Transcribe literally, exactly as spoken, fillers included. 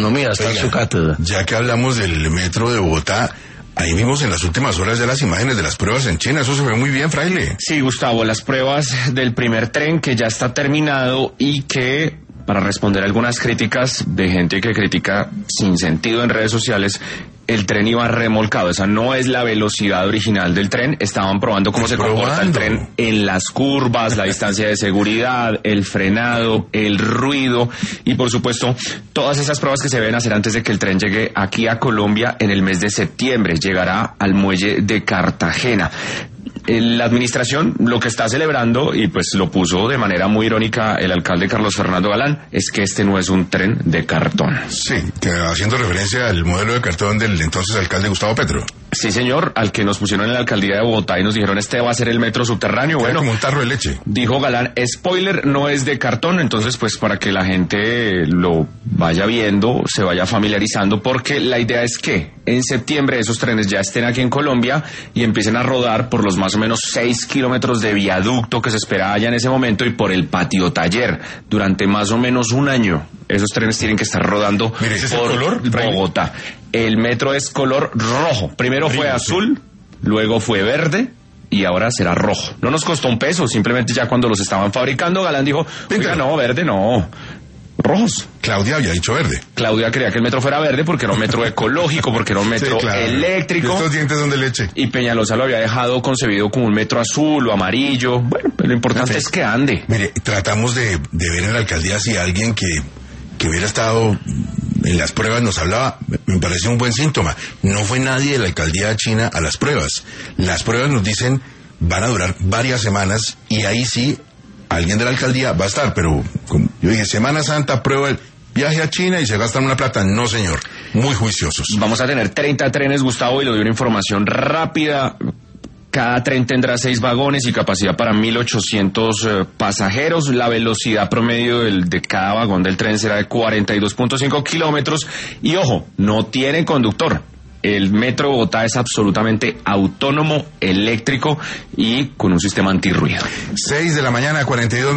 Economía está en su cátedra. Ya que hablamos del metro de Bogotá, ahí vimos en las últimas horas ya las imágenes de las pruebas en China. Eso se ve muy bien, Fraile. Sí, Gustavo, las pruebas del primer tren que ya está terminado y que, para responder a algunas críticas de gente que critica sin sentido en redes sociales, el tren iba remolcado. Esa no es la velocidad original del tren. Estaban probando cómo se comporta el tren en las curvas, la distancia de seguridad, el frenado, el ruido y, por supuesto, todas esas pruebas que se deben hacer antes de que el tren llegue aquí a Colombia en el mes de septiembre. Llegará al muelle de Cartagena. La administración lo que está celebrando, y pues lo puso de manera muy irónica el alcalde Carlos Fernando Galán, es que este no es un tren de cartón. Sí, que haciendo referencia al modelo de cartón del entonces alcalde Gustavo Petro. Sí, señor, al que nos pusieron en la alcaldía de Bogotá y nos dijeron este va a ser el metro subterráneo. Era bueno, como un tarro de leche. Dijo Galán, spoiler, no es de cartón. Entonces, pues para que la gente lo vaya viendo, se vaya familiarizando, porque la idea es que en septiembre esos trenes ya estén aquí en Colombia y empiecen a rodar por los más o menos seis kilómetros de viaducto que se esperaba ya en ese momento y por el patio taller durante más o menos un año. Esos trenes tienen que estar rodando. Mire, ¿ese por es el color, Bogotá. El metro es color rojo. Primero fue azul, luego fue verde y ahora será rojo. No nos costó un peso, simplemente ya cuando los estaban fabricando, Galán dijo, oiga, no, verde no, rojos. Claudia había dicho verde. Claudia quería que el metro fuera verde porque era un metro ecológico, porque era un metro sí, claro, eléctrico. ¿Y estos dientes son de leche? Y Peñalosa lo había dejado concebido como un metro azul o amarillo. Bueno, pero lo importante es que ande. Mire, tratamos de, de ver en la alcaldía si alguien que, que hubiera estado en las pruebas nos hablaba. Me parece un buen síntoma. No fue nadie de la alcaldía china a las pruebas. Las pruebas nos dicen van a durar varias semanas y ahí sí alguien de la alcaldía va a estar, pero como yo dije, Semana Santa, prueba el viaje a China y se gastan una plata. No, señor. Muy juiciosos. Vamos a tener treinta trenes, Gustavo, y le doy una información rápida. Cada tren tendrá seis vagones y capacidad para mil ochocientos eh, pasajeros. La velocidad promedio del, de cada vagón del tren será de cuarenta y dos punto cinco kilómetros. Y ojo, no tiene conductor. El metro de Bogotá es absolutamente autónomo, eléctrico y con un sistema antirruido. seis de la mañana, cuarenta y dos